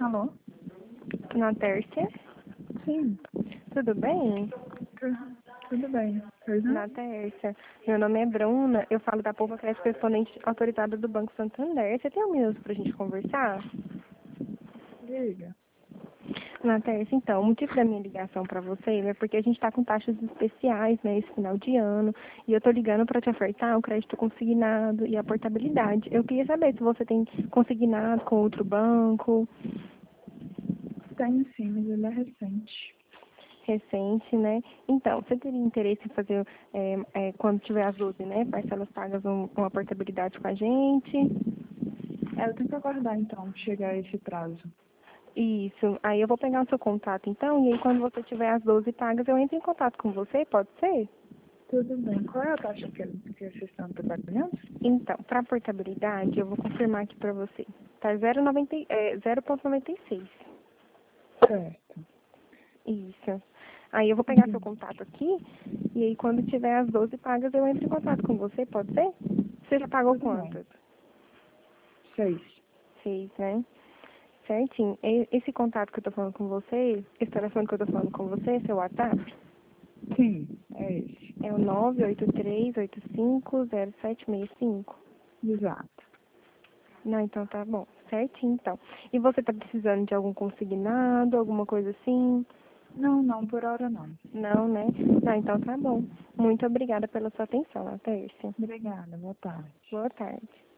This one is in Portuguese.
Alô? Na Tércia. Sim, Tudo bem? tudo bem. Uhum. Na Tércia. Meu nome é Bruna, eu falo da Poupa Crédito Correspondente autorizada do Banco Santander. Você tem um minuto pra gente conversar? Diga. Na Tércia, então, o motivo da minha ligação pra você é porque a gente tá com taxas especiais, né, esse final de ano, e eu tô ligando pra te ofertar o crédito consignado e a portabilidade. Eu queria saber se você tem consignado com outro banco, Tenho sim, mas ele é recente. recente, né? Então, você teria interesse em fazer, quando tiver as 12, né, parcelas pagas, uma portabilidade com a gente? Eu tenho que aguardar então chegar esse prazo. Isso. Aí eu vou pegar o seu contato, então, e aí quando você tiver as 12 pagas, eu entro em contato com você, pode ser? Tudo bem. Qual é a taxa que vocês estão trabalhando? Então, para portabilidade, eu vou confirmar aqui para você. Tá 0,96. Certo. Isso. Aí eu vou pegar seu Entendi. contato aqui, e aí quando tiver as 12 pagas, eu entro em contato com você, pode ser? Você já pagou Tudo bem. quantas? 6. 6, né? Certinho. Esse contato que eu tô falando com você, esse telefone que eu tô falando com você, seu WhatsApp, Sim, é esse. é o 983850765. Exato. Não, então tá bom. Certinho, então. E você tá precisando de algum consignado, alguma coisa assim? Não, não, por hora não. Não, né? Não, então tá bom. Muito obrigada pela sua atenção, Tércia. Obrigada, boa tarde. Boa tarde.